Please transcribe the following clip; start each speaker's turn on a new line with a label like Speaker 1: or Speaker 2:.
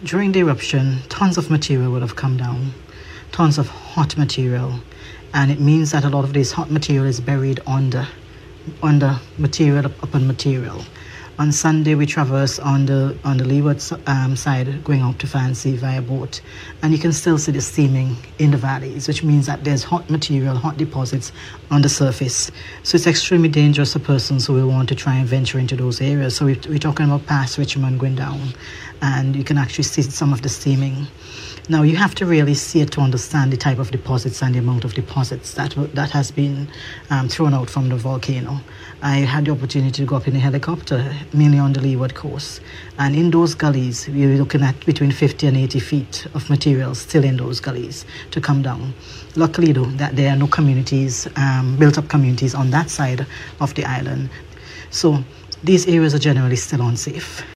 Speaker 1: during the eruption, tons of material would have come down, tons of hot material, and it means that a lot of this hot material is buried under material upon material. On Sunday, we traversed on the leeward side, going up to Fancy via boat, and you can still see the steaming in the valleys, which means that there's hot material, hot deposits on the surface. So it's extremely dangerous for persons who will want to try and venture into those areas. So we're talking about past Richmond going down, and you can actually see some of the steaming. Now, you have to really see it to understand the type of deposits and the amount of deposits that has been thrown out from the volcano. I had the opportunity to go up in a helicopter, mainly on the leeward coast. And in those gullies, we were looking at between 50 and 80 feet of material still in those gullies to come down. Luckily, though, that there are no communities, built-up communities on that side of the island. So these areas are generally still unsafe.